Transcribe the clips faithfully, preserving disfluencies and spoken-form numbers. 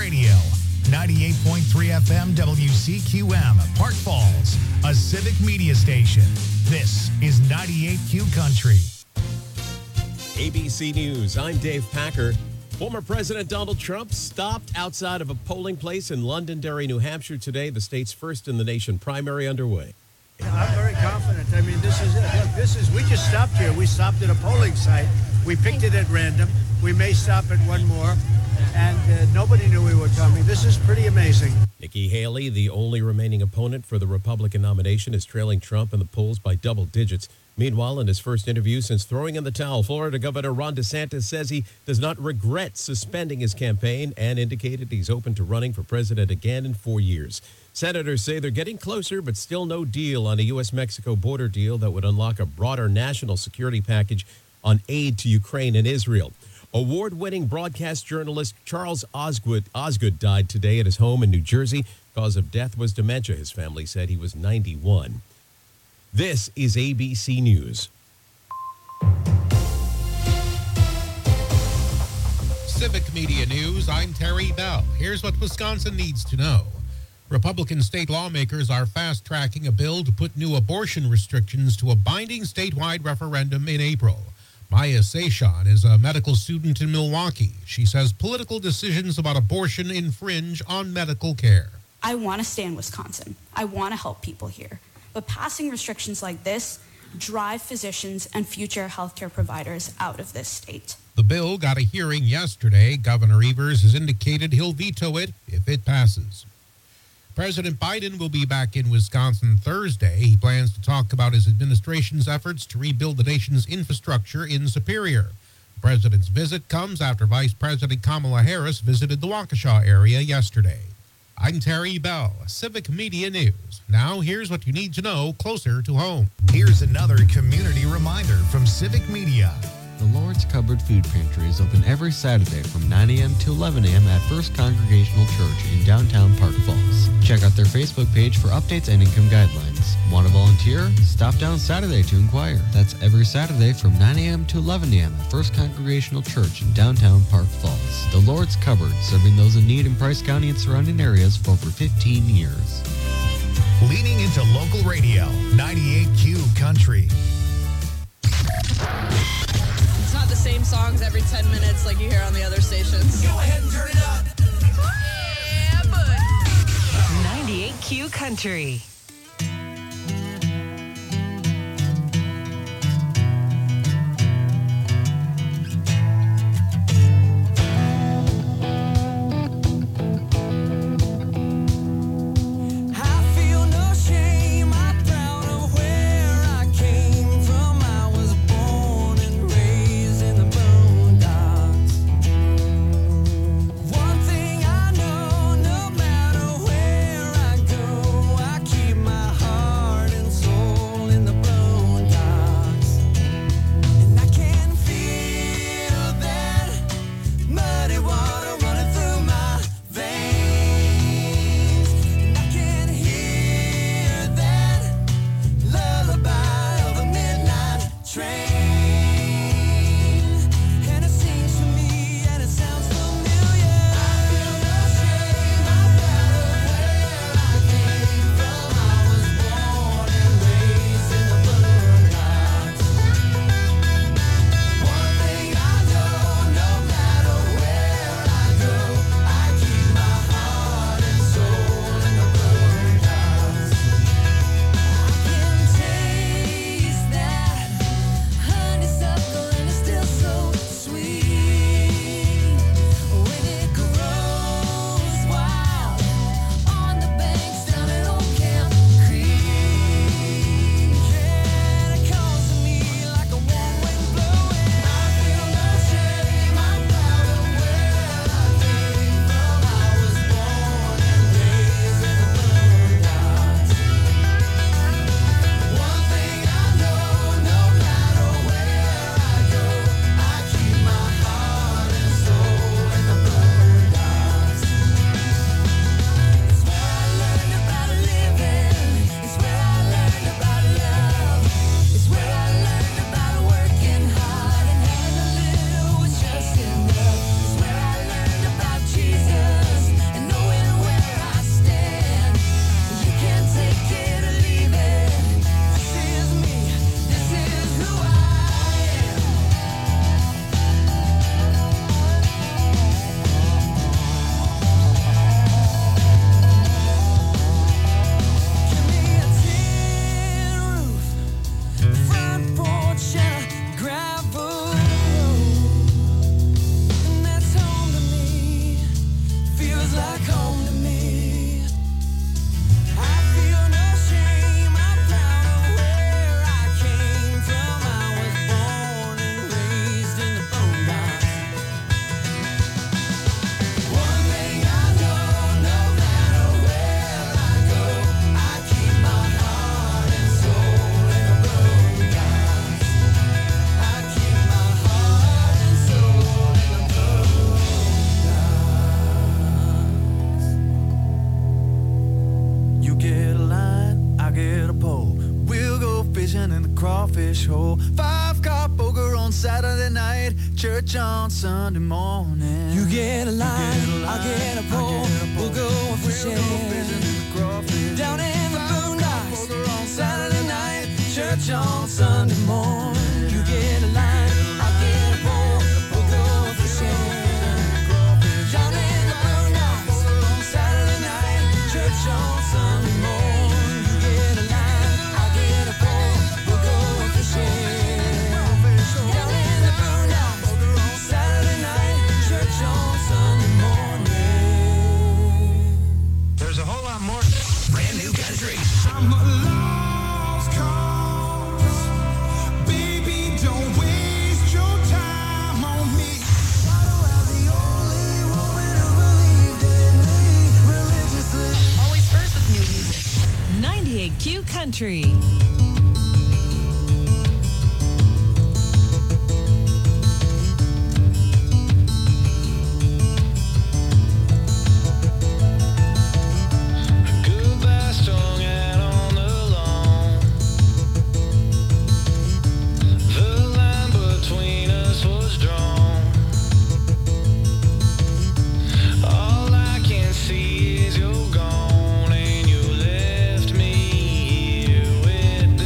radio. ninety-eight point three F M W C Q M, Park Falls, a civic media station. This is ninety-eight Q Country. A B C News, I'm Dave Packer. Former President Donald Trump stopped outside of a polling place in Londonderry, New Hampshire today, the state's first in the nation primary underway. I'm very confident. I mean, this is it. Look, this is, we just stopped here. We stopped at a polling site. We picked it at random. We may stop at one more. And uh, nobody knew we were coming. This is pretty amazing. Nikki Haley, the only remaining opponent for the Republican nomination, is trailing Trump in the polls by double digits. Meanwhile, in his first interview since throwing in the towel, Florida Governor Ron DeSantis says he does not regret suspending his campaign and indicated he's open to running for president again in four years. Senators say they're getting closer, but still no deal on a U S Mexico border deal that would unlock a broader national security package on aid to Ukraine and Israel. Award-winning broadcast journalist Charles Osgood, Osgood died today at his home in New Jersey. Cause of death was dementia. His family said he was ninety-one. This is A B C News. Civic Media News, I'm Terry Bell. Here's what Wisconsin needs to know. Republican state lawmakers are fast-tracking a bill to put new abortion restrictions to a binding statewide referendum in April. Maya Seshan is a medical student in Milwaukee. She says political decisions about abortion infringe on medical care. I want to stay in Wisconsin. I want to help people here. But passing restrictions like this drive physicians and future healthcare providers out of this state. The bill got a hearing yesterday. Governor Evers has indicated he'll veto it if it passes. President Biden will be back in Wisconsin Thursday. He plans to talk about his administration's efforts to rebuild the nation's infrastructure in Superior. The president's visit comes after Vice President Kamala Harris visited the Waukesha area yesterday. I'm Terry Bell, Civic Media News. Now, here's what you need to know closer to home. Here's another community reminder from Civic Media. The Lord's Cupboard Food Pantry is open every Saturday from nine a.m. to eleven a.m. at First Congregational Church in downtown Park Falls. Check out their Facebook page for updates and income guidelines. Want to volunteer? Stop down Saturday to inquire. That's every Saturday from nine a.m. to eleven a.m. at First Congregational Church in downtown Park Falls. The Lord's Cupboard, serving those in need in Price County and surrounding areas for over fifteen years. Leaning into local radio, ninety-eight Q Country. It's not the same songs every ten minutes like you hear on the other stations. Go ahead and turn it up. Yeah, but ninety-eight Q Country. One thing I know, no matter where I go, I keep Saturday night, church on Sunday morning. You get a line, I get a pole, we'll go fishing. Down in the boondocks, Saturday night, church on Sunday morning. You get a line, I get a pole, we'll go fishing. Down in the boondocks, Saturday night, church on Sunday morning. You get a line, I get a pole, we'll go fishing. Down in the boondocks, Saturday night, church on Sunday morning. There's a whole lot more. Brand new country. I'm a lost cause. Baby, don't waste your time on me. Why do I the only woman who believed in me religiously? Always first with new music. ninety-eight Q Country. Goodbye strung out on the lawn. The line between us was drawn. All I can see is you're gone, and you left me here with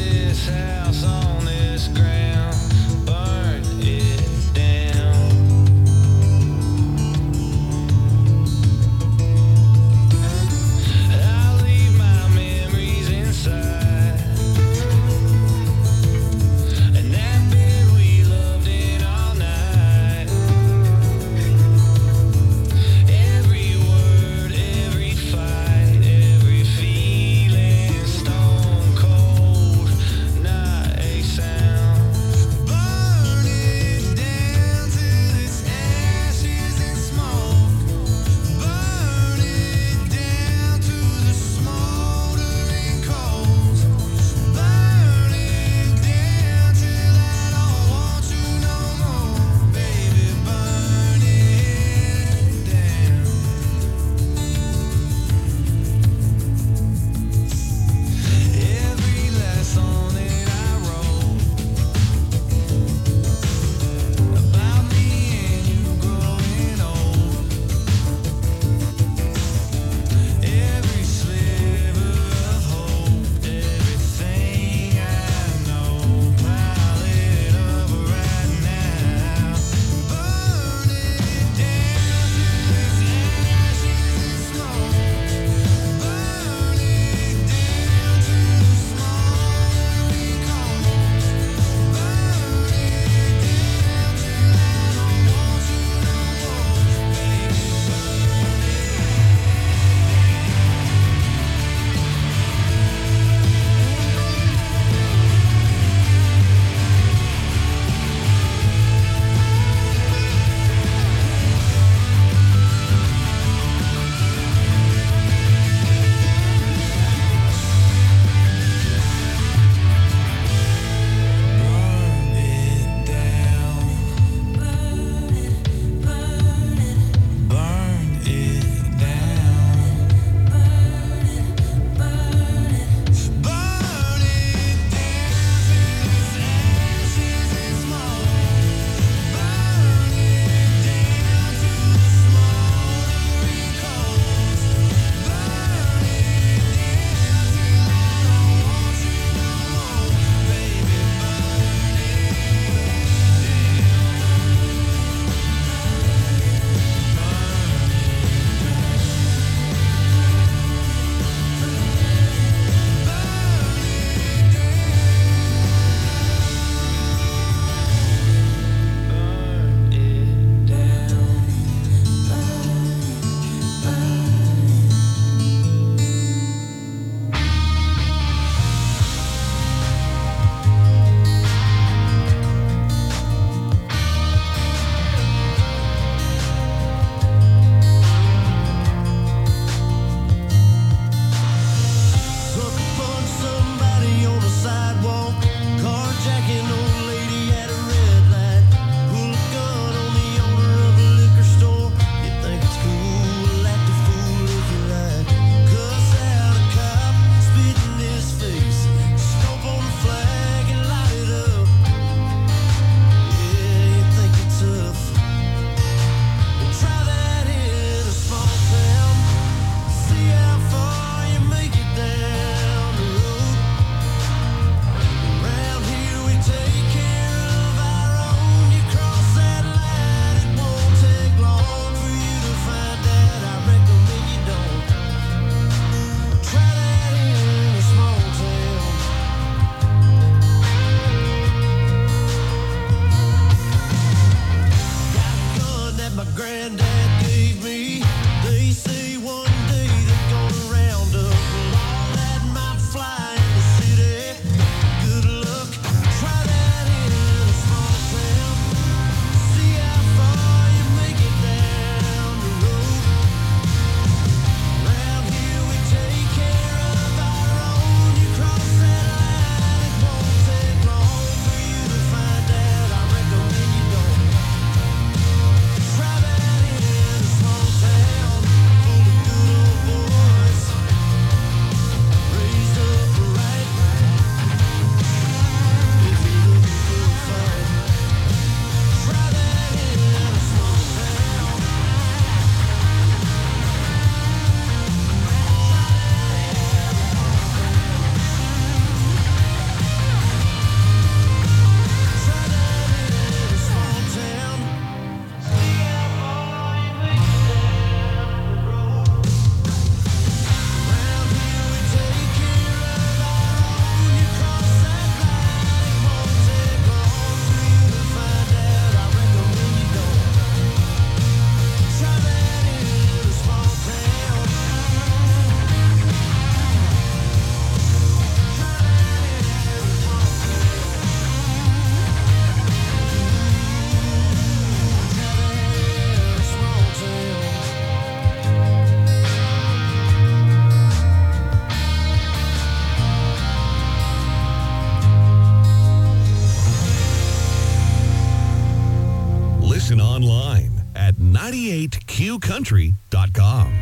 Listen online at ninety-eight Q country dot com.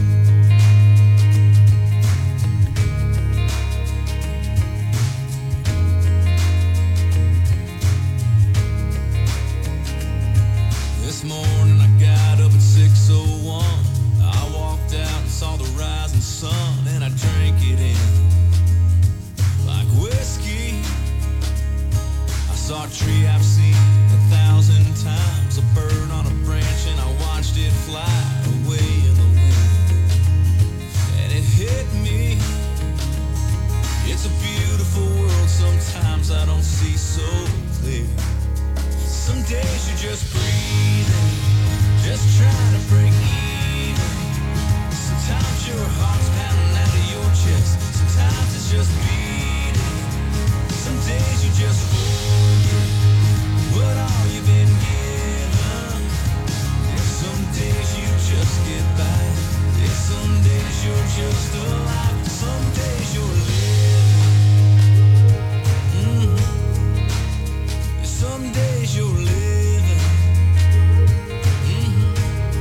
This morning I got up at six oh one. I walked out and saw the rising sun, and I drank it in like whiskey. I saw a tree I've seen a thousand times, a bird on a branch, and I watched it fly away in the wind. And it hit me, it's a beautiful world, sometimes I don't see so clear. Some days you're just breathing, just trying to break even. Sometimes your heart's pounding out of your chest, sometimes it's just beating. Some days you just forget what all you've been given. And some days you just get by. And some days you're just alive. Some days you're living. Mm-hmm. And some days you're living. Mm-hmm.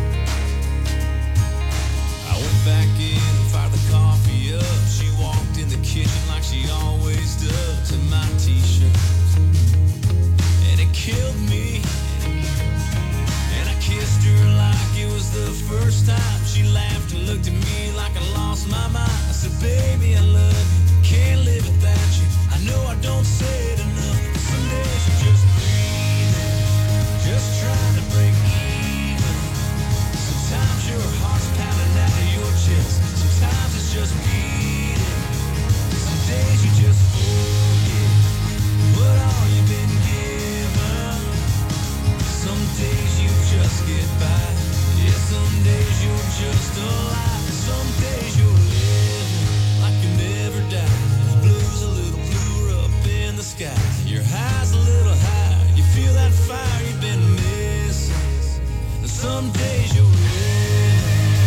I went back in and fired the coffee up. She walked in the kitchen like she always does, in my t-shirt. And it killed me. And I kissed her like it was the first time. She laughed and looked at me like I lost my mind. I said, baby, I love you, can't live without you. I know I don't say it enough, but some days you're just breathing, just trying to break even. Sometimes your heart's pounding out of your chest, sometimes it's just beating. Some days you just forget what all you've been given. Some days you just get by. Yeah, some days you're just alive. Some days you're living like you never died. The blues a little bluer up in the sky. Your high's a little high. You feel that fire you've been missing. And some days you're living.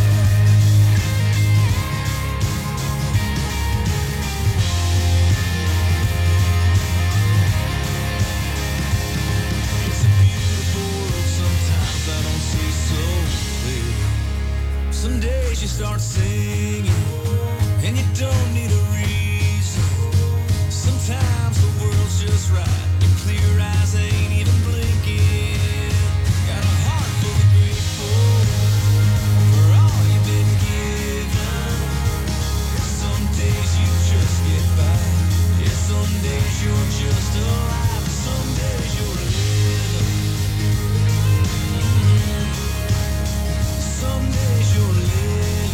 It's a beautiful world, sometimes I don't see so clear. Some days you start singing, and you don't need a reason. Sometimes the world's just right, your clear eyes ain't even blinking. Got a heart full of grateful for all you've been given. Some days you just get by. Yeah, some days you're just alive. Some days you're living. Mm-hmm. Some days you're living.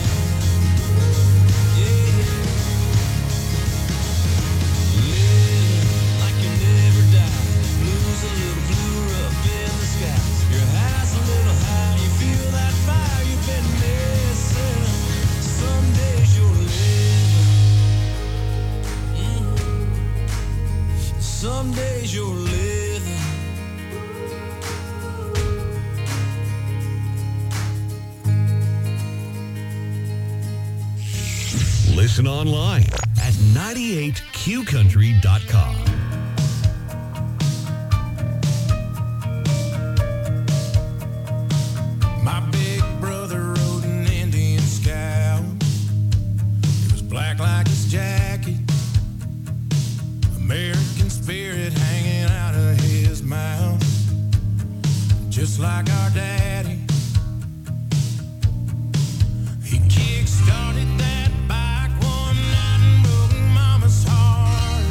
Yeah. Living like you never died. Blues a little bluer up in the sky. Your high's a little high. You feel that fire you've been missing. Some days you're living. Mm-hmm. Some days you're living. Listen online at ninety-eight Q country dot com. My big brother rode an Indian Scout. It was black like his jacket, American spirit hanging out of his mouth, just like our daddy. He kick-started that bike one night and broke Mama's heart.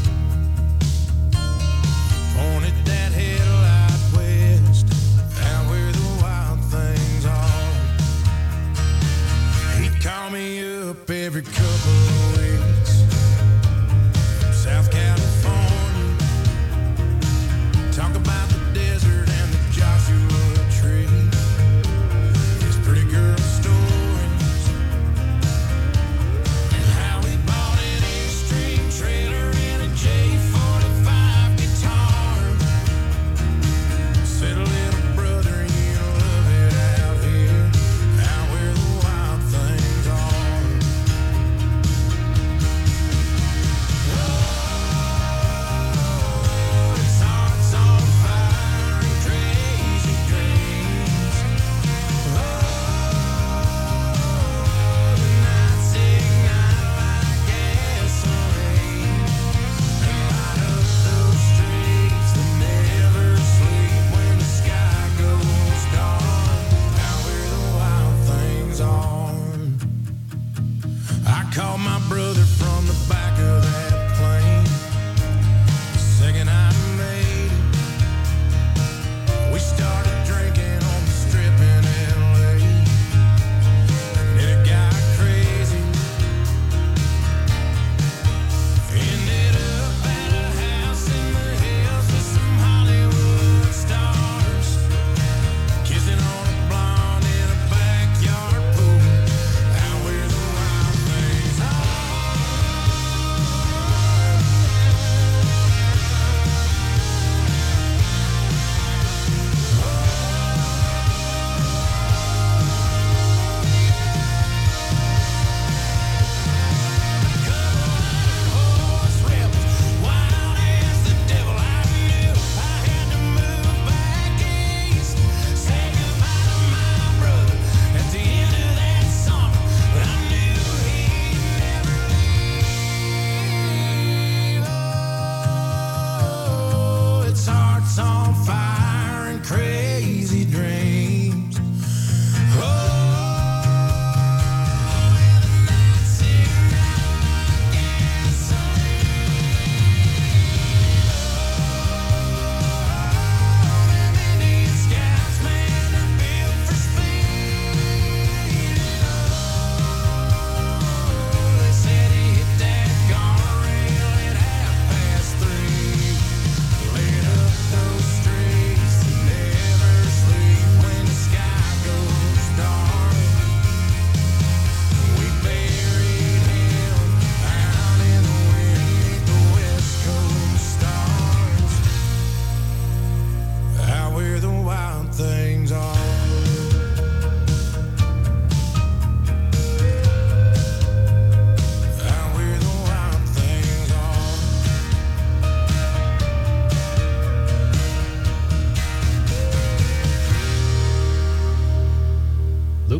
Pointed that headlight west, out where the wild things are. He'd call me up every couple of weeks from South California, talk about the desert and the Joshua Tree.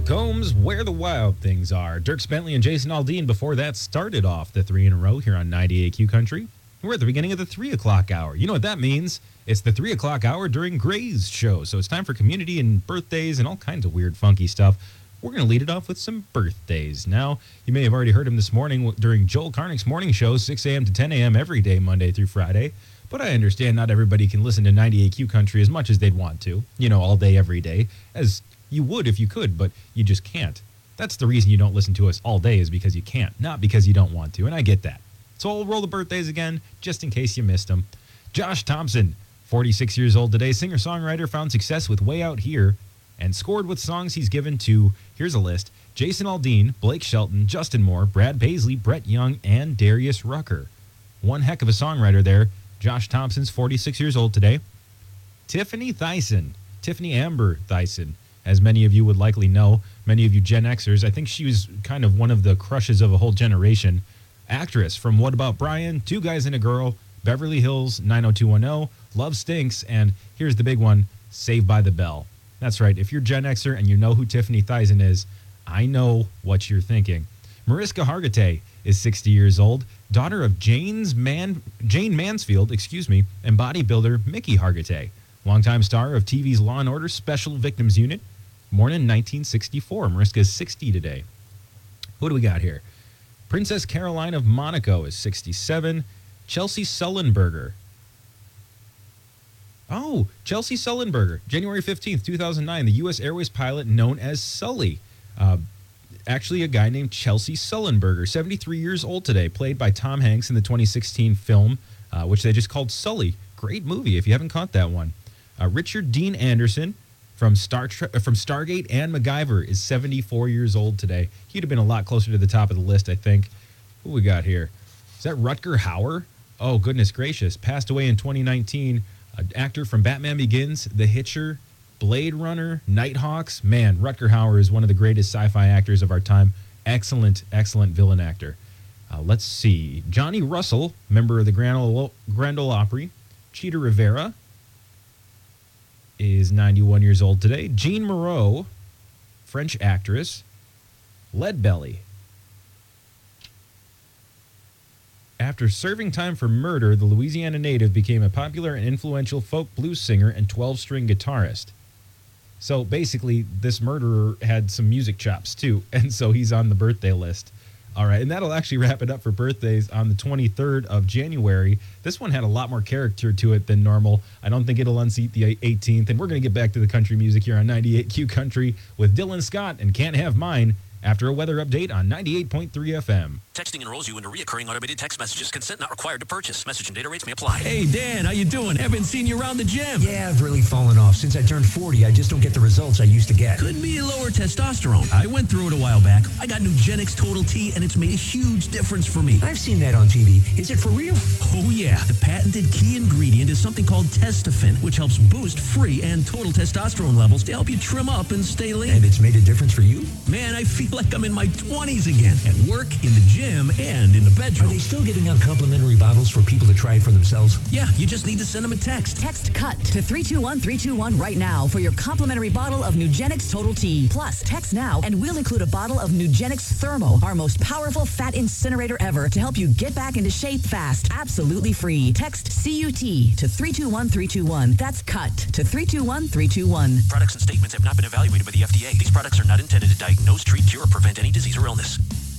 Combs, Where the Wild Things Are. Dierks Bentley and Jason Aldean before that started off the three in a row here on ninety-eight Q Country. We're at the beginning of the three o'clock hour. You know what that means? It's the three o'clock hour during Gray's show. So it's time for community and birthdays and all kinds of weird, funky stuff. We're going to lead it off with some birthdays. Now, you may have already heard him this morning during Joel Karnick's morning show, six a.m. to ten a.m. every day, Monday through Friday. But I understand not everybody can listen to ninety-eight Q Country as much as they'd want to, you know, all day, every day, as you would if you could, but you just can't. That's the reason you don't listen to us all day, is because you can't, not because you don't want to, and I get that. So I'll roll the birthdays again, just in case you missed them. Josh Thompson, forty-six years old today, singer-songwriter, found success with Way Out Here, and scored with songs he's given to, here's a list, Jason Aldean, Blake Shelton, Justin Moore, Brad Paisley, Brett Young, and Darius Rucker. One heck of a songwriter there. Josh Thompson's forty-six years old today. Tiffany Thyssen, Tiffany Amber Thyssen, as many of you would likely know, many of you Gen Xers, I think she was kind of one of the crushes of a whole generation. Actress from What About Brian, Two Guys and a Girl, Beverly Hills, nine oh two one oh, Love Stinks, and here's the big one, Saved by the Bell. That's right, if you're Gen Xer and you know who Tiffany Thyssen is, I know what you're thinking. Mariska Hargitay is sixty years old, daughter of Jane's Man, Jane Mansfield, excuse me, and bodybuilder Mickey Hargitay, longtime star of T V's Law and Order Special Victims Unit, born in nineteen sixty-four. Mariska is sixty today. Who do we got here? Princess Caroline of Monaco is sixty-seven. Chelsea Sullenberger. Oh, Chelsea Sullenberger, January fifteenth, two thousand nine, the U S Airways pilot known as Sully. Uh, actually, a guy named Chelsea Sullenberger, seventy-three years old today, played by Tom Hanks in the twenty sixteen film, uh, which they just called Sully. Great movie if you haven't caught that one. Uh, Richard Dean Anderson from Star Tre- from Stargate and MacGyver is seventy-four years old today. He'd have been a lot closer to the top of the list, I think. Who we got here? Is that Rutger Hauer? Oh, goodness gracious. Passed away in twenty nineteen. An actor from Batman Begins, The Hitcher, Blade Runner, Nighthawks. Man, Rutger Hauer is one of the greatest sci-fi actors of our time. Excellent, excellent villain actor. Uh, let's see. Johnny Russell, member of the Grand Ole, Grand Ole Opry. Cheetah Rivera is ninety-one years old today. Jean Moreau, French actress. Leadbelly. After serving time for murder, the Louisiana native became a popular and influential folk blues singer and twelve-string guitarist. So basically, this murderer had some music chops too, and so he's on the birthday list. All right, and that'll actually wrap it up for birthdays on the twenty-third of January. This one had a lot more character to it than normal. I don't think it'll unseat the eighteenth, and we're going to get back to the country music here on ninety-eight Q Country with Dylan Scott and Can't Have Mine after a weather update on ninety-eight point three F M. Texting enrolls you into reoccurring automated text messages. Consent not required to purchase. Message and data rates may apply. Hey, Dan, how you doing? Haven't seen you around the gym. Yeah, I've really fallen off. Since I turned forty, I just don't get the results I used to get. Could be lower testosterone. I went through it a while back. I got Nugenix Total T, and it's made a huge difference for me. I've seen that on T V. Is it for real? Oh, yeah. The patented key ingredient is something called Testofen, which helps boost free and total testosterone levels to help you trim up and stay lean. And it's made a difference for you? Man, I feel like I'm in my twenties again, at work, in the gym, and in the bedroom. Are they still giving out complimentary bottles for people to try it for themselves? Yeah, you just need to send them a text. Text CUT to three two one three two one right now for your complimentary bottle of Nugenix Total T. Plus, text now and we'll include a bottle of Nugenix Thermo, our most powerful fat incinerator ever, to help you get back into shape fast. Absolutely free. Text C U T to three two one three two one. That's CUT to three two one three two one. Products and statements have not been evaluated by the F D A. These products are not intended to diagnose, treat, cure, or prevent any disease or illness.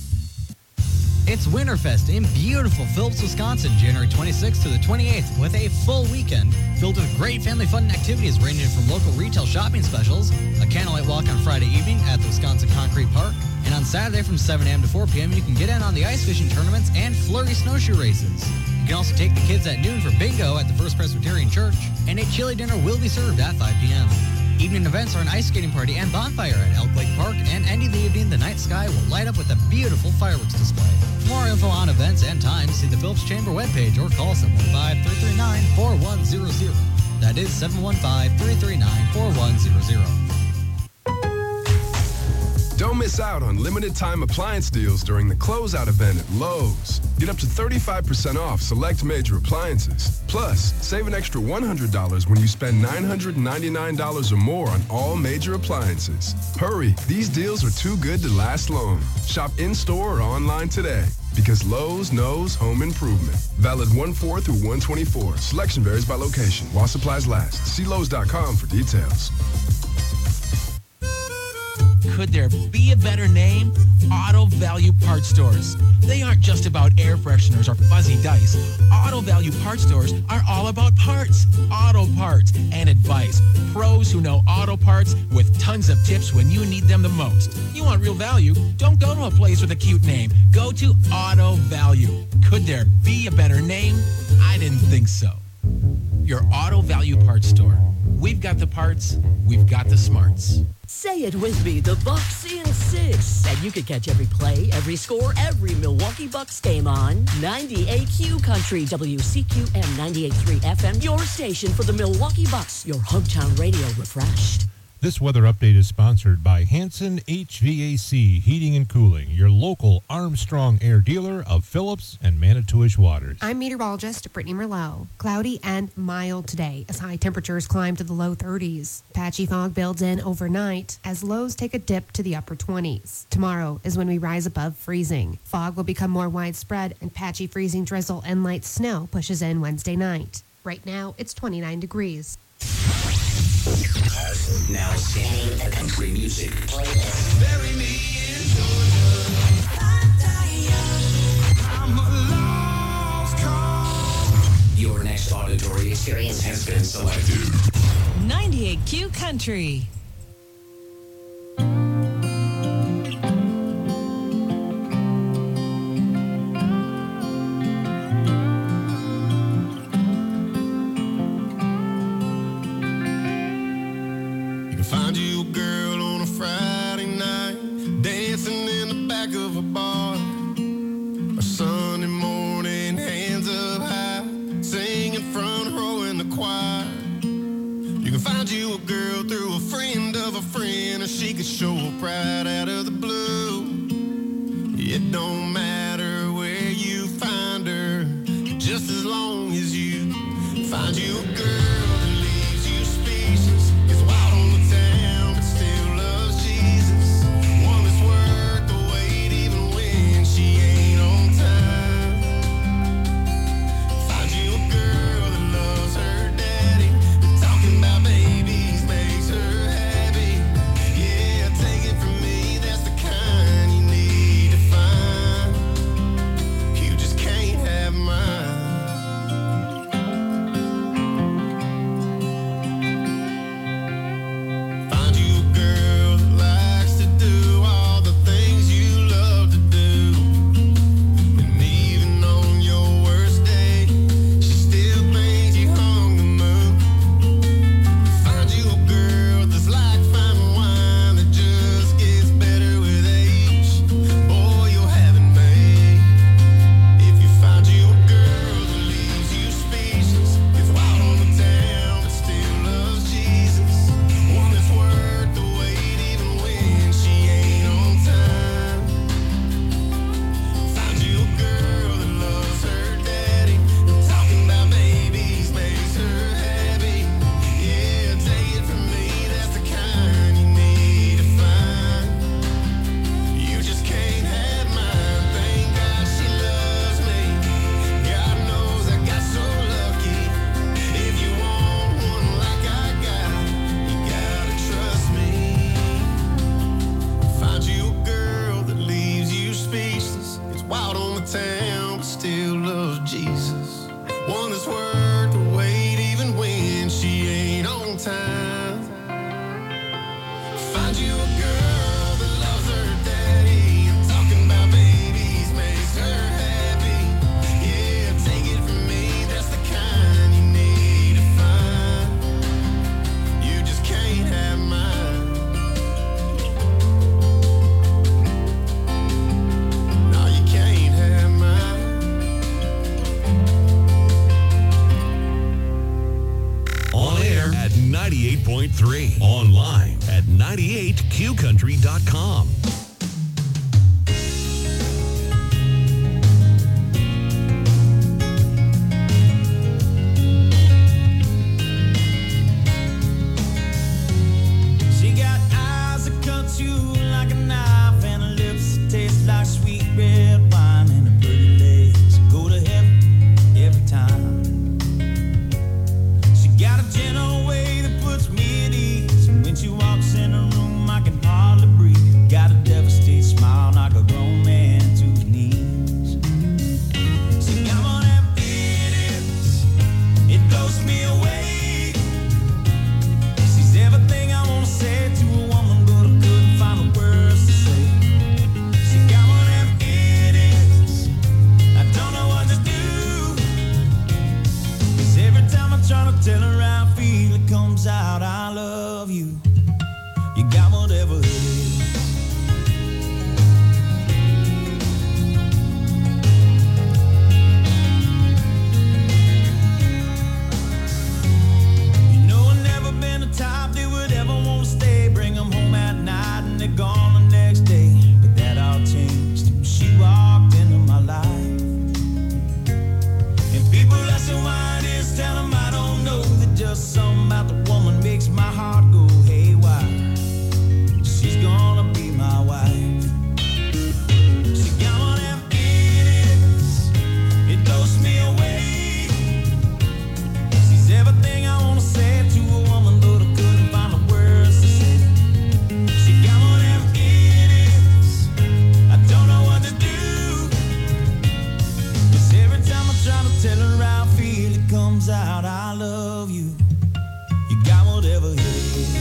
It's Winterfest in beautiful Phillips, Wisconsin, January twenty-sixth to the twenty-eighth, with a full weekend filled with great family fun activities ranging from local retail shopping specials, a candlelight walk on Friday evening at the Wisconsin Concrete Park, and on Saturday from seven a.m. to four p.m. you can get in on the ice fishing tournaments and flurry snowshoe races. You can also take the kids at noon for bingo at the First Presbyterian Church, and a chili dinner will be served at five p.m. Evening events are an ice skating party and bonfire at Elk Lake Park, and ending the evening, the night sky will light up with a beautiful fireworks display. For more info on events and times, see the Phillips Chamber webpage or call seven one five, three three nine, four one zero zero. That is seven one five, three three nine, four one zero zero. Don't miss out on limited time appliance deals during the closeout event at Lowe's. Get up to thirty-five percent off select major appliances. Plus, save an extra one hundred dollars when you spend nine hundred ninety-nine dollars or more on all major appliances. Hurry, these deals are too good to last long. Shop in-store or online today. Because Lowe's knows home improvement. Valid one four through one twenty-four. Selection varies by location. While supplies last. See Lowe's dot com for details. Could there be a better name? Auto Value Parts Stores. They aren't just about air fresheners or fuzzy dice. Auto Value Parts Stores are all about parts, auto parts, and advice. Pros who know auto parts with tons of tips when you need them the most. You want real value? Don't go to a place with a cute name. Go to Auto Value. Could there be a better name? I didn't think so. Your Auto Value Parts Store. We've got the parts, we've got the smarts. Say it with me, the Bucks in six. And you can catch every play, every score, every Milwaukee Bucks game on ninety-eight Q Country, W C Q M ninety-eight point three F M, your station for the Milwaukee Bucks, your hometown radio refreshed. This weather update is sponsored by Hanson H V A C Heating and Cooling, your local Armstrong Air dealer of Phillips and Manitowish waters. I'm meteorologist Brittany Merlot. Cloudy and mild today as high temperatures climb to the low thirties. Patchy fog builds in overnight as lows take a dip to the upper twenties. Tomorrow is when we rise above freezing. Fog will become more widespread and patchy freezing drizzle and light snow pushes in Wednesday night. Right now, it's twenty-nine degrees. Now singing the country music playlist. Bury me in Georgia. I'm a lost cause. Your next auditory experience has been selected. ninety-eight Q Country. Find you a girl on a Friday night, dancing in the back of a bar. A Sunday morning, hands up high, singing front row in the choir. You can find you a girl through a friend of a friend, or she could show up right out of the blue. It don't matter where you find her, just as long as you find you a girl. ninety-eight point three. Online at ninety-eight Q country dot com. you. You got whatever it is. You know I've never been the type that would ever want to stay. Bring them home at night and they're gone the next day. But that all changed when she walked into my life. And people ask me why it is, tell them I don't know. That just something about the woman makes my heart go haywire. She's gonna be my wife. She got whatever it is, it blows me away. She's everything I wanna say to a woman, but I couldn't find the words to say. She got whatever it is, I don't know what to do. 'Cause every time I try to tell her how I feel, it comes out, I love you. You got whatever it is.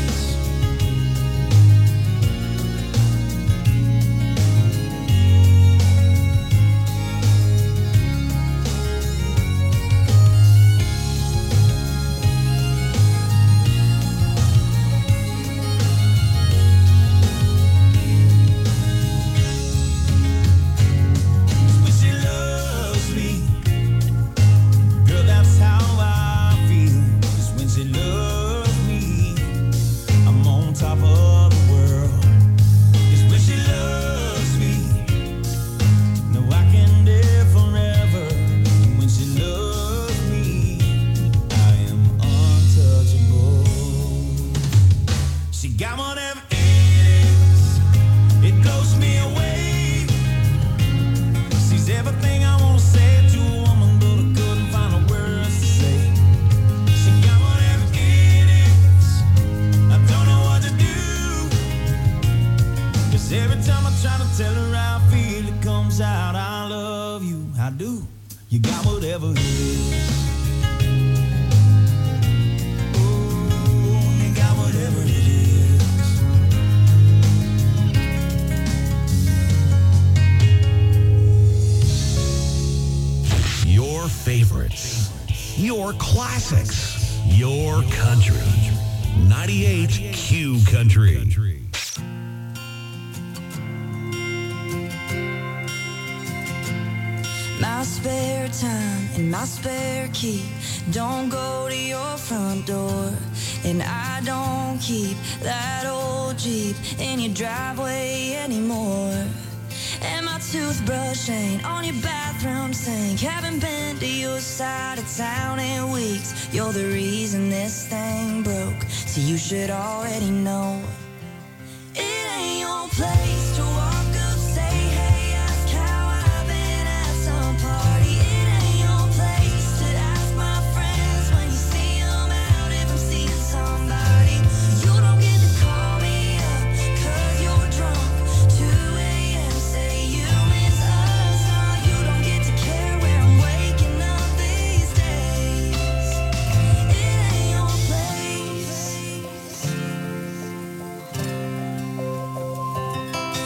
When she loves me, girl, that's how I feel. 'Cause when she loves me, I'm on top of the world. 'Cause when she loves me, no, I can live forever. And when she loves me, I am untouchable. She got whatever it is, it blows me away. She's everything I want to say to a woman, but I couldn't find the words to say. She got whatever it is, I don't know what to do. 'Cause every time I try to tell her how I feel, it comes out, I love you, I do. You got whatever it is. Oh, you got whatever it is. Your favorites, your classics, your country. ninety-eight Q Country. My spare time and my spare key don't go to your front door. And I don't keep that old Jeep in your driveway anymore. And my toothbrush ain't on your bathroom sink. Haven't been to your side of town in weeks. You're the reason this thing broke, so you should already know. It ain't your place to walk up, say hey, ask how I've been at some party. It ain't your place to ask my friends when you see them out if I'm seeing somebody. You don't get to call me up 'cause you're drunk. two a.m. say you miss us. No, you don't get to care where I'm waking up these days. It ain't your place.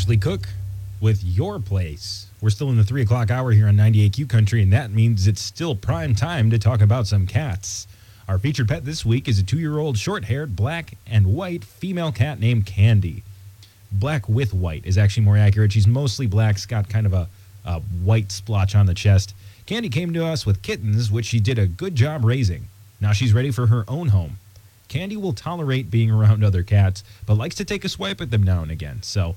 Ashley Cook with Your Place. We're still in the three o'clock hour here on ninety-eight Q Country, and that means it's still prime time to talk about some cats. Our featured pet this week is a two-year-old short-haired black and white female cat named Candy. Black with white is actually more accurate. She's mostly black. She's got kind of a, a white splotch on the chest. Candy came to us with kittens, which she did a good job raising. Now she's ready for her own home. Candy will tolerate being around other cats, but likes to take a swipe at them now and again, so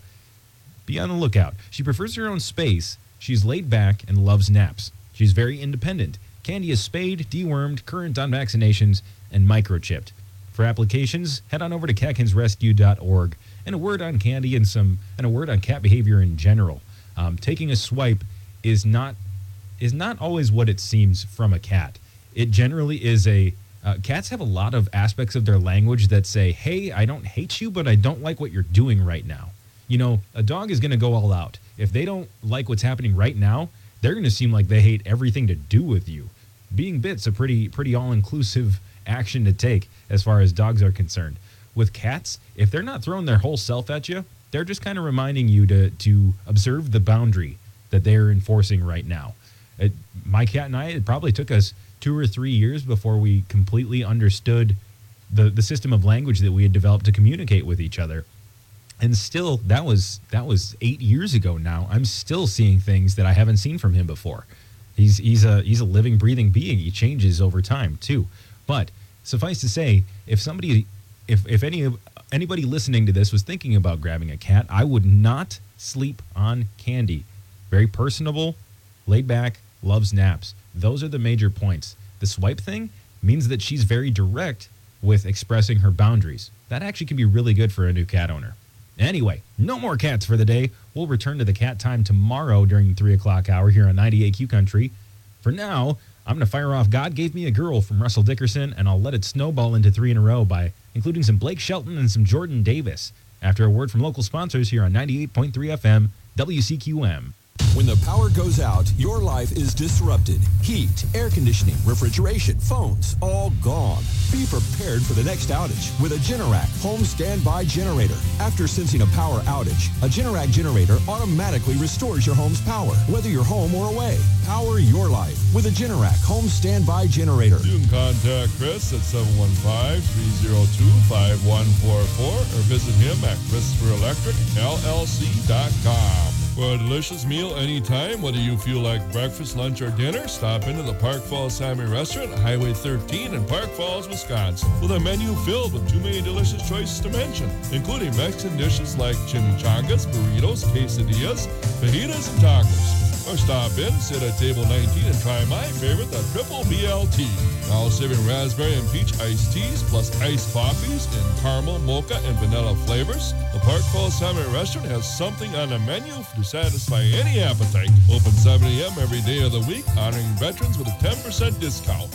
be on the lookout. She prefers her own space. She's laid back and loves naps. She's very independent. Candy is spayed, dewormed, current on vaccinations, and microchipped. For applications, head on over to cat kins rescue dot org. And a word on Candy and some and a word on cat behavior in general. Um, taking a swipe is not is not always what it seems from a cat. It generally is a uh, cats have a lot of aspects of their language that say, "Hey, I don't hate you, but I don't like what you're doing right now." You know, a dog is going to go all out. If they don't like what's happening right now, they're going to seem like they hate everything to do with you. Being bit's a pretty pretty all-inclusive action to take as far as dogs are concerned. With cats, if they're not throwing their whole self at you, they're just kind of reminding you to to observe the boundary that they're enforcing right now. It, my cat and I, it probably took us two or three years before we completely understood the, the system of language that we had developed to communicate with each other. And still, that was that was eight years ago now. I'm still seeing things that I haven't seen from him before. He's he's a he's a living, breathing being. He changes over time too. But suffice to say, if somebody, if if any of anybody listening to this was thinking about grabbing a cat, I would not sleep on Candy. Very personable, laid back, loves naps. Those are the major points. The swipe thing means that she's very direct with expressing her boundaries. That actually can be really good for a new cat owner. Anyway, no more cats for the day. We'll return to the cat time tomorrow during the three o'clock hour here on ninety-eight Q Country. For now, I'm going to fire off God Gave Me a Girl from Russell Dickerson, and I'll let it snowball into three in a row by including some Blake Shelton and some Jordan Davis. After a word from local sponsors here on ninety-eight point three F M, W C Q M. When the power goes out, your life is disrupted. Heat, air conditioning, refrigeration, phones, all gone. Be prepared for the next outage with a Generac home standby generator. After sensing a power outage, a Generac generator automatically restores your home's power, whether you're home or away. Power your life with a Generac home standby generator. You can contact Chris at seven one five, three oh two, five one four four or visit him at Christopher Electric L L C dot com. For a delicious meal anytime, whether you feel like breakfast, lunch, or dinner, stop into the Park Falls Sammy Restaurant at Highway thirteen in Park Falls, Wisconsin, with a menu filled with too many delicious choices to mention, including Mexican dishes like chimichangas, burritos, quesadillas, fajitas, and tacos. Or stop in, sit at table nineteen, and try my favorite, the Triple B L T. Now serving raspberry and peach iced teas, plus iced coffees in caramel, mocha, and vanilla flavors. The Park Falls Sammy Restaurant has something on the menu to satisfy any appetite. Open seven a.m. every day of the week, honoring veterans with a ten percent discount.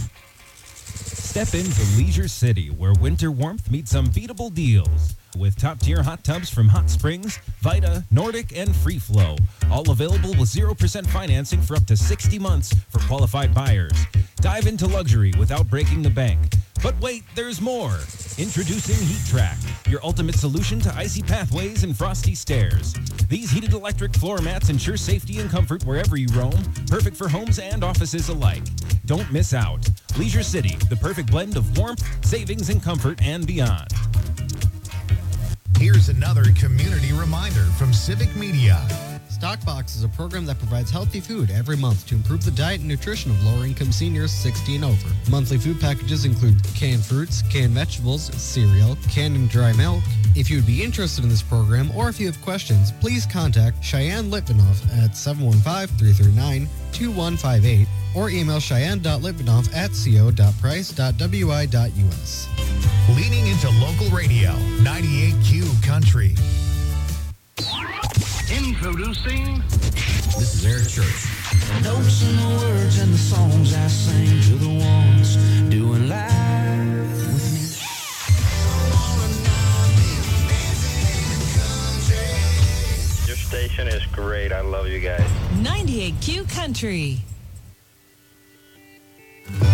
Step into Leisure City, where winter warmth meets unbeatable deals. With top-tier hot tubs from Hot Springs, Vita, Nordic, and Free Flow. All available with zero percent financing for up to sixty months for qualified buyers. Dive into luxury without breaking the bank. But wait, there's more. Introducing Heat Track, your ultimate solution to icy pathways and frosty stairs. These heated electric floor mats ensure safety and comfort wherever you roam, perfect for homes and offices alike. Don't miss out. Leisure City, the perfect blend of warmth, savings, and comfort, and beyond. Here's another community reminder from Civic Media. Stockbox is a program that provides healthy food every month to improve the diet and nutrition of lower-income seniors sixty and over. Monthly food packages include canned fruits, canned vegetables, cereal, canned and dry milk. If you would be interested in this program or if you have questions, please contact Cheyenne Litvinoff at seven one five, three three nine, two one five eight or email cheyenne dot litvinoff at co dot price dot w i dot u s. Leaning into local radio, ninety-eight Q Country. Introducing. This is Eric Church. The notes and the words and the songs I sing to the ones doing live with me. Your station is great. I love you guys. ninety-eight Q Country. Thank you.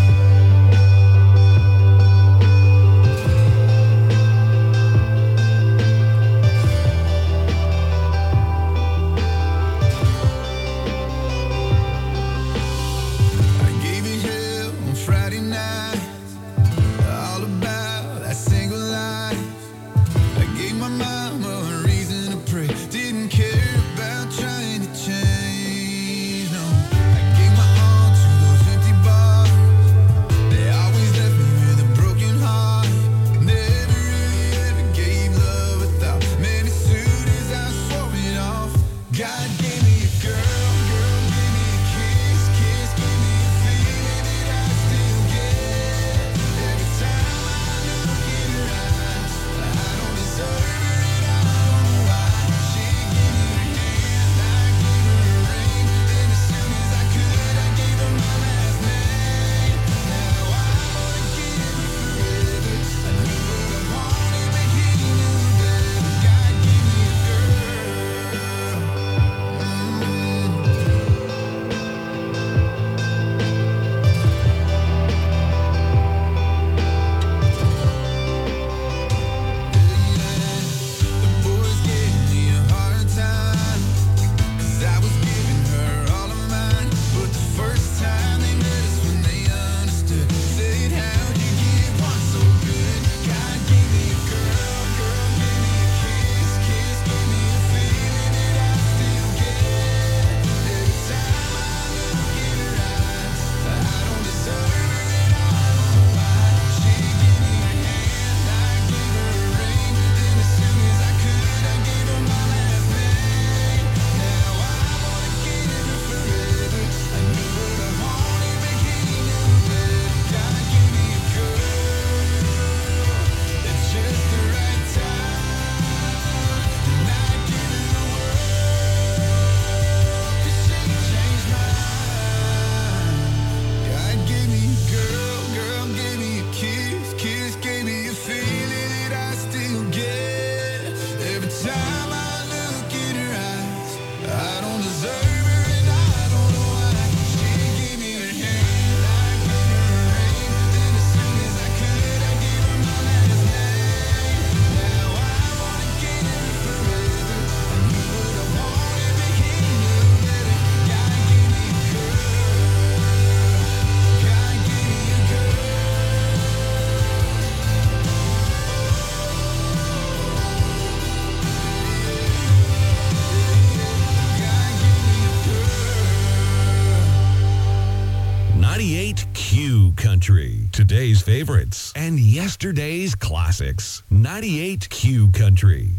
ninety-eight Q Country. Today's favorites and yesterday's classics. ninety-eight Q Country.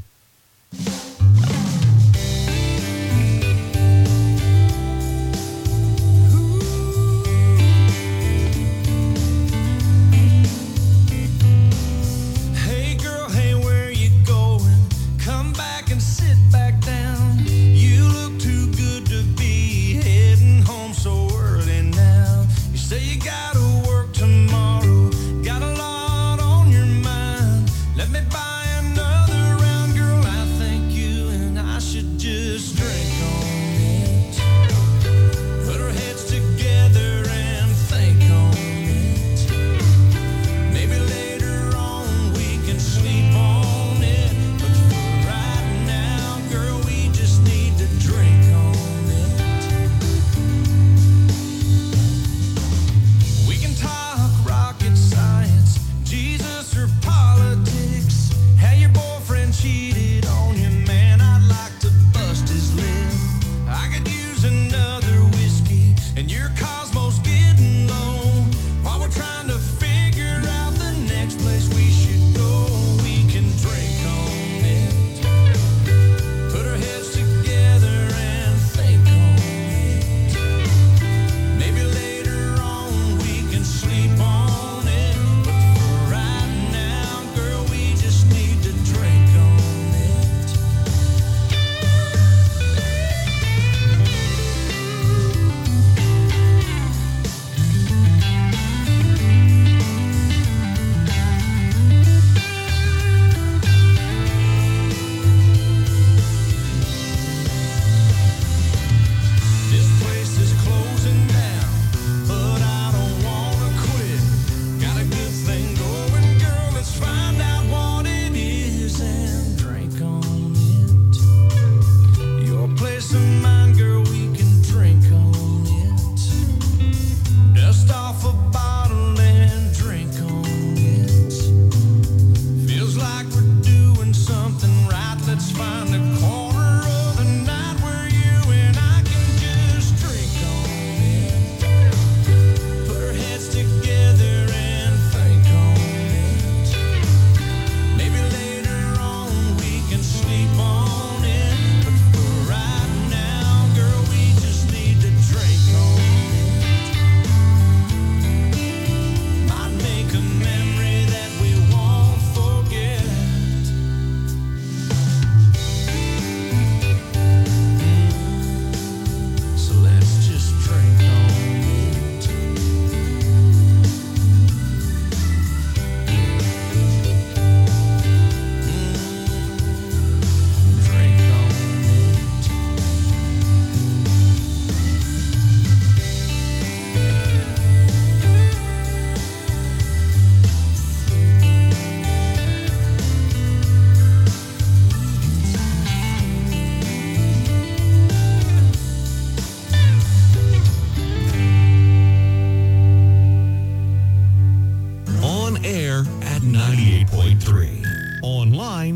Hey girl, hey, where you going? Come back and sit back down. You look too good to be heading home so early now. You say you gotta work tomorrow, got a lot on your mind. Let me buy another round, girl. I think you and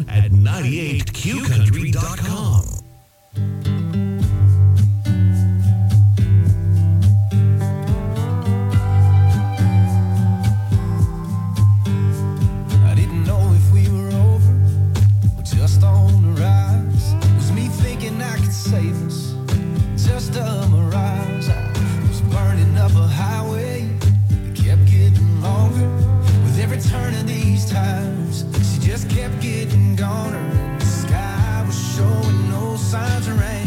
online at ninety-eight q country dot com. I didn't know if we were over or just on the rise. Was me thinking I could save us? Just a mirage. I was burning up a highway that kept getting longer. With every turn of these tires, she just kept getting goner. And the sky was showing no signs of rain.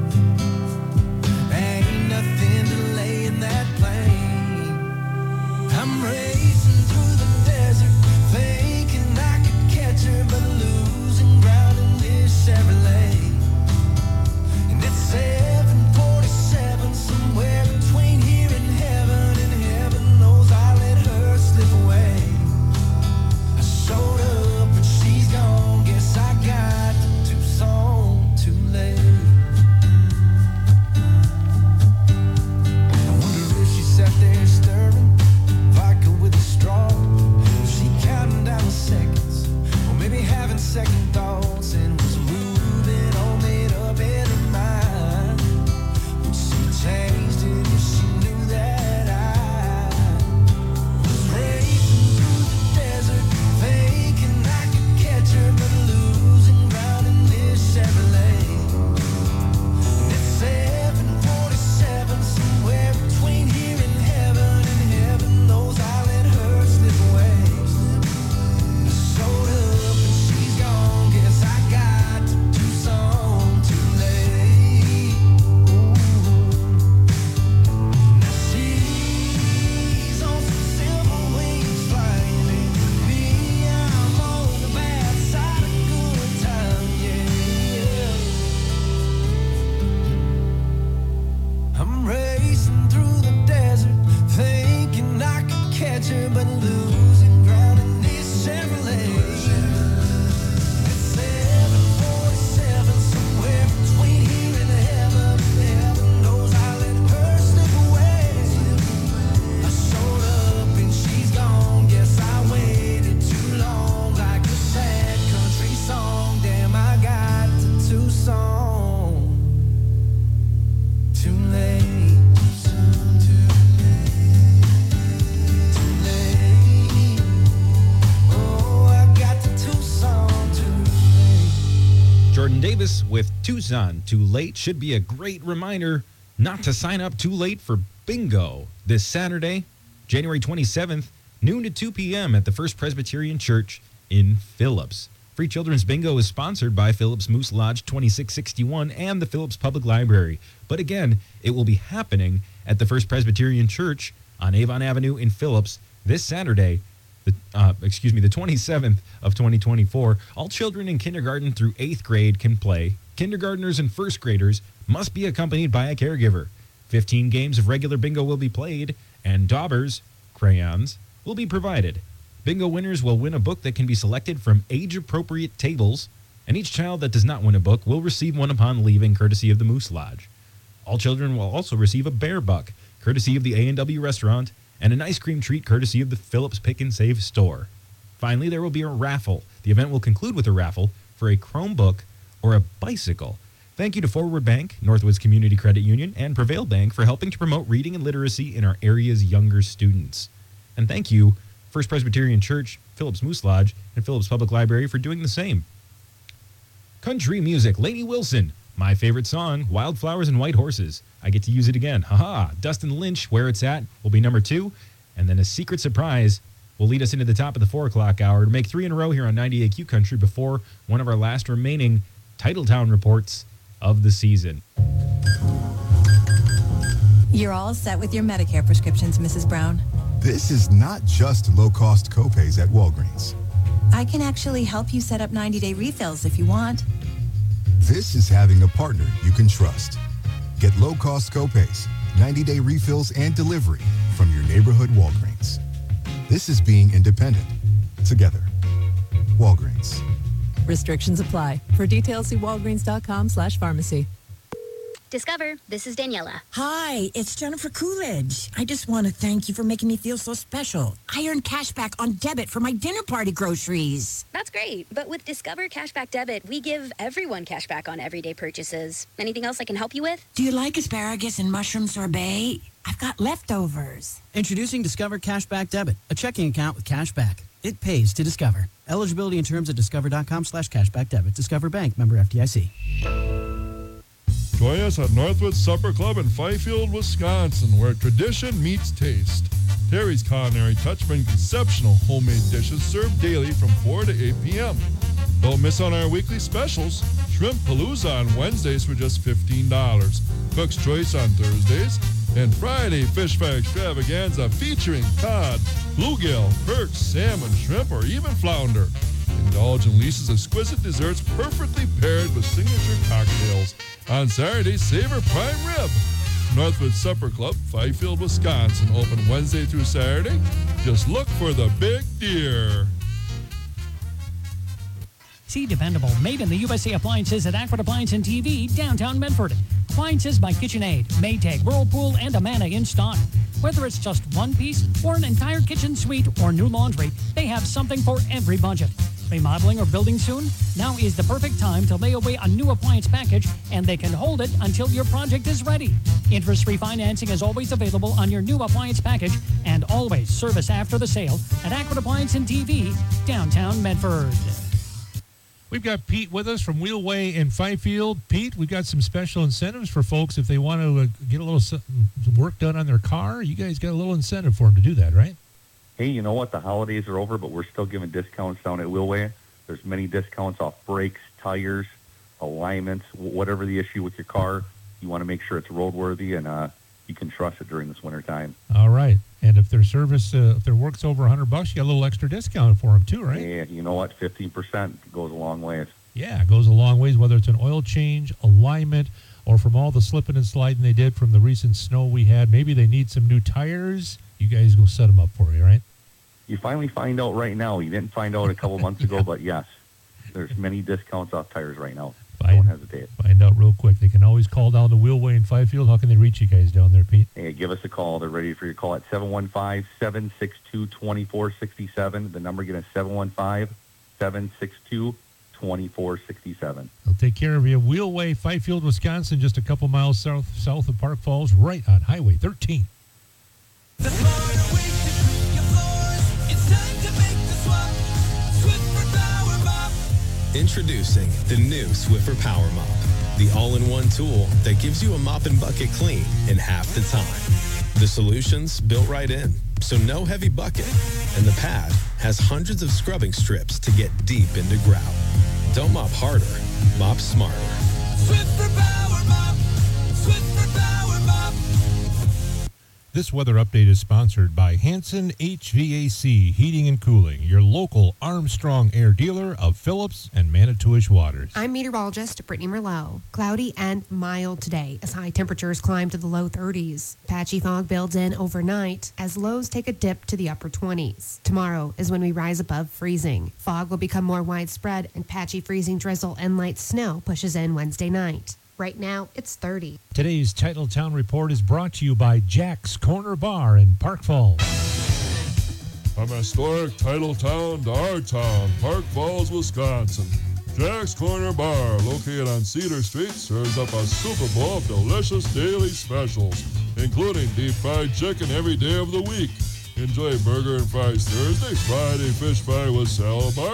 Ain't nothing delaying that plane. I'm racing through the desert, thinking I could catch her, but losing ground in this Chevrolet. And it's seven forty-seven, somewhere between here and heaven, and heaven knows I let her slip away. I showed up and she's gone, guess I got to Tucson too late. I wonder if she sat there stirring vodka with a straw. Was she counting down the seconds, or maybe having second thoughts, and was moving all made up in her mind? Would she changed it if she knew that I was racing through the desert, thinking I could catch her, but losing ground in this Chevrolet. And it's seven forty-seven, somewhere between here and heaven, and heaven knows I let her slip away. I showed up and she's gone, guess I got to Tucson too late. Now she's on some silver wings flying, and me, I'm on the bad side of good time, yeah. I'm racing through the desert, thinking I could catch her, but losing ground in this Chevrolet. It's seven forty-seven, somewhere between here and heaven. Heaven knows I let her slip away. I showed up and she's gone, guess I waited too long, like a sad country song. Damn, I got to Tucson too late. Too late. Oh, I got to Tucson too late. Jordan Davis with Tucson Too Late should be a great reminder not to sign up too late for bingo this Saturday, January twenty-seventh, noon to two p.m. at the First Presbyterian Church in Phillips. Free Children's Bingo is sponsored by Phillips Moose Lodge twenty-six sixty-one and the Phillips Public Library. But again, it will be happening at the First Presbyterian Church on Avon Avenue in Phillips this Saturday, the uh, excuse me, the twenty-seventh of twenty twenty-four. All children in kindergarten through eighth grade can play. Kindergartners and first graders must be accompanied by a caregiver. fifteen games of regular bingo will be played, and daubers, crayons, will be provided. Bingo winners will win a book that can be selected from age-appropriate tables, and each child that does not win a book will receive one upon leaving, courtesy of the Moose Lodge. All children will also receive a bear buck, courtesy of the A and W restaurant, and an ice cream treat, courtesy of the Phillips Pick and Save store. Finally, there will be a raffle. The event will conclude with a raffle for a Chromebook or a bicycle. Thank you to Forward Bank, Northwoods Community Credit Union, and Prevail Bank for helping to promote reading and literacy in our area's younger students. And thank you, First Presbyterian Church, Phillips Moose Lodge, and Phillips Public Library for doing the same. Country music, Lainey Wilson. My favorite song, Wildflowers and White Horses. I get to use it again. Haha. Dustin Lynch, Where It's At, will be number two. And then a secret surprise will lead us into the top of the four o'clock hour to make three in a row here on ninety-eight Q Country before one of our last remaining Titletown reports of the season. You're all set with your Medicare prescriptions, Missus Brown. This is not just low-cost copays at Walgreens. I can actually help you set up ninety-day refills if you want. This is having a partner you can trust. Get low-cost copays, ninety-day refills, and delivery from your neighborhood Walgreens. This is being independent. Together. Walgreens. Restrictions apply. For details, see walgreens.com slash pharmacy. Discover, this is Daniela. Hi, it's Jennifer Coolidge. I just want to thank you for making me feel so special. I earned cash back on debit for my dinner party groceries. That's great, but with Discover Cashback Debit, we give everyone cash back on everyday purchases. Anything else I can help you with? Do you like asparagus and mushroom sorbet? I've got leftovers. Introducing Discover Cashback Debit, a checking account with cash back. It pays to Discover. Eligibility and terms at discover.com slash cashback debit. Discover Bank, member F D I C. Join us at Northwood Supper Club in Fifield, Wisconsin, where tradition meets taste. Terry's Culinary Touch brings exceptional homemade dishes served daily from four to eight p.m. Don't miss on our weekly specials. Shrimp Palooza on Wednesdays for just fifteen dollars. Cook's Choice on Thursdays. And Friday Fish Fry Extravaganza featuring cod, bluegill, perch, salmon, shrimp, or even flounder. Indulge in Lisa's exquisite desserts perfectly paired with signature cocktails. On Saturday, savor prime rib. Northwood Supper Club, Fifield, Wisconsin. Open Wednesday through Saturday. Just look for the big deer. See dependable, made in the U S A appliances at Aqua Appliance and T V, downtown Medford. Appliances by KitchenAid, Maytag, Whirlpool, and Amana in stock. Whether it's just one piece or an entire kitchen suite or new laundry, they have something for every budget. Remodeling or building soon? Now is the perfect time to lay away a new appliance package, and they can hold it until your project is ready. Interest-free financing is always available on your new appliance package, and always service after the sale at Aqua Appliance and T V, downtown Medford. We've got Pete with us from Wheelway in Fifield. Pete, we've got some special incentives for folks if they want to uh, get a little some work done on their car. You guys got a little incentive for them to do that, right? Hey, you know what? The holidays are over, but we're still giving discounts down at Wheelway. There's many discounts off brakes, tires, alignments, whatever the issue with your car. You want to make sure it's roadworthy and uh, you can trust it during this winter time. All right. And if their service, uh, if their work's over one hundred bucks, you got a little extra discount for them too, right? Yeah, you know what? fifteen percent goes a long ways. Yeah, it goes a long ways, whether it's an oil change, alignment, or from all the slipping and sliding they did from the recent snow we had. Maybe they need some new tires. You guys go set them up for you, right? You finally find out right now. You didn't find out a couple months ago, but yes, there's many discounts off tires right now. Find, Don't hesitate. Find out real quick. They can always call down to Wheelway in Fifield. How can they reach you guys down there, Pete? Hey, give us a call. They're ready for your call at seven one five, seven six two, two four six seven. The number again is seven one five, seven six two, two four six seven. They'll take care of you. Wheelway, Fifield, Wisconsin, just a couple miles south south of Park Falls, right on Highway thirteen. Introducing the new Swiffer Power Mop, the all-in-one tool that gives you a mop and bucket clean in half the time. The solution's built right in, so no heavy bucket, and the pad has hundreds of scrubbing strips to get deep into grout. Don't mop harder, mop smarter. Swiffer Power Mop! Swiffer Power Mop! This weather update is sponsored by Hanson H V A C Heating and Cooling, your local Armstrong Air dealer of Phillips and Manitowish Waters. I'm meteorologist Brittany Merlot. Cloudy and mild today as high temperatures climb to the low thirties. Patchy fog builds in overnight as lows take a dip to the upper twenties. Tomorrow is when we rise above freezing. Fog will become more widespread and patchy freezing drizzle and light snow pushes in Wednesday night. Right now, it's thirty. Today's Titletown Report is brought to you by Jack's Corner Bar in Park Falls. From historic Titletown to our town, Park Falls, Wisconsin. Jack's Corner Bar, located on Cedar Street, serves up a Super Bowl of delicious daily specials, including deep fried chicken every day of the week. Enjoy burger and fries Thursday, Friday fish fry with salad bar,